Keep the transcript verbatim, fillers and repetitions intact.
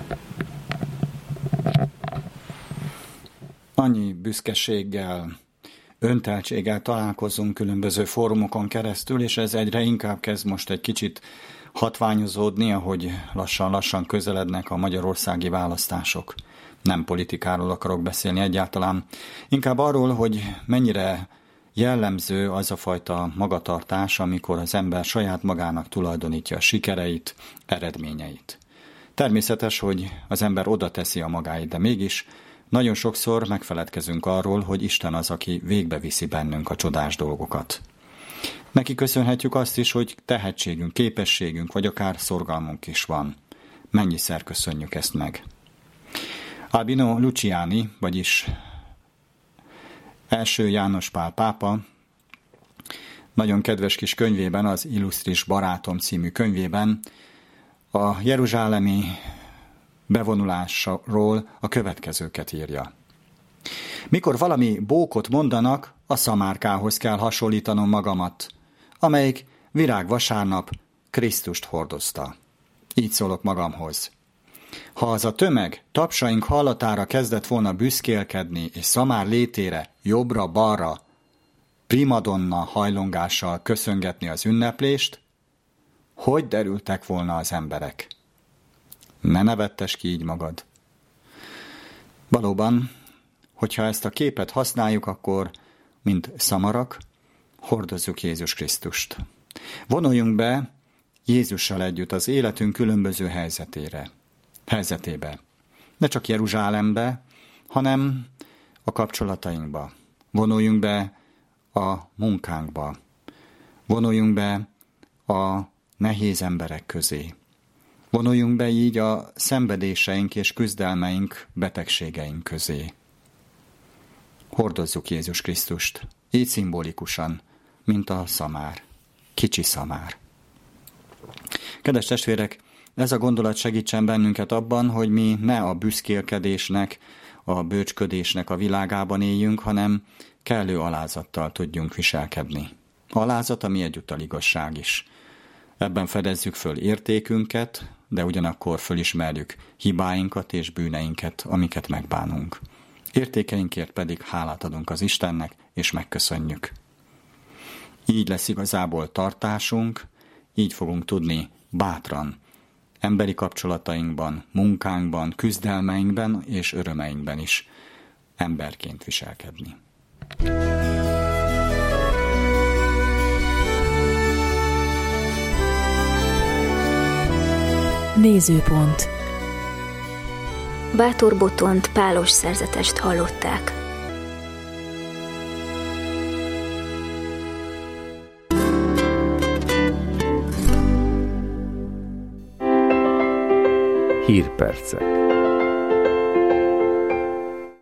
Annyi büszkeséggel, önteltséggel találkozunk különböző fórumokon keresztül, és ez egyre inkább kezd most egy kicsit hatványozódni, ahogy lassan-lassan közelednek a magyarországi választások. Nem politikáról akarok beszélni egyáltalán, inkább arról, hogy mennyire jellemző az a fajta magatartás, amikor az ember saját magának tulajdonítja a sikereit, eredményeit. Természetes, hogy az ember oda teszi a magáit, de mégis nagyon sokszor megfeledkezünk arról, hogy Isten az, aki végbeviszi bennünk a csodás dolgokat. Neki köszönhetjük azt is, hogy tehetségünk, képességünk, vagy akár szorgalmunk is van. Mennyiszer köszönjük ezt meg. Albino Luciani, vagyis első János Pál pápa, nagyon kedves kis könyvében, az Illusztris Barátom című könyvében a jeruzsálemi bevonulásról a következőket írja. Mikor valami bókot mondanak, a szamárkához kell hasonlítanom magamat, amelyik virágvasárnap Krisztust hordozta. Így szólok magamhoz. Ha az a tömeg tapsaink hallatára kezdett volna büszkélkedni, és szamár létére, jobbra-balra, primadonna hajlongással köszöngetni az ünneplést, hogy derültek volna az emberek? Ne nevettess ki így magad. Valóban, hogyha ezt a képet használjuk, akkor, mint szamarak, hordozzuk Jézus Krisztust. Vonuljunk be Jézussal együtt az életünk különböző helyzetére, helyzetébe. Ne csak Jeruzsálembe, hanem a kapcsolatainkba. Vonuljunk be a munkánkba. Vonuljunk be a nehéz emberek közé. Vonuljunk be így a szenvedéseink és küzdelmeink, betegségeink közé. Hordozzuk Jézus Krisztust, így szimbolikusan, mint a szamár, kicsi szamár. Kedves testvérek, ez a gondolat segítsen bennünket abban, hogy mi ne a büszkélkedésnek, a bőcsködésnek a világában éljünk, hanem kellő alázattal tudjunk viselkedni. Alázat, ami egyúttal igazság is. Ebben fedezzük föl értékünket, de ugyanakkor fölismerjük hibáinkat és bűneinket, amiket megbánunk. Értékeinkért pedig hálát adunk az Istennek, és megköszönjük. Így lesz igazából tartásunk, így fogunk tudni bátran emberi kapcsolatainkban, munkánkban, küzdelmeinkben és örömeinkben is emberként viselkedni. Nézőpont. Bátor Botont pálos szerzetest hallották. Hírpercek.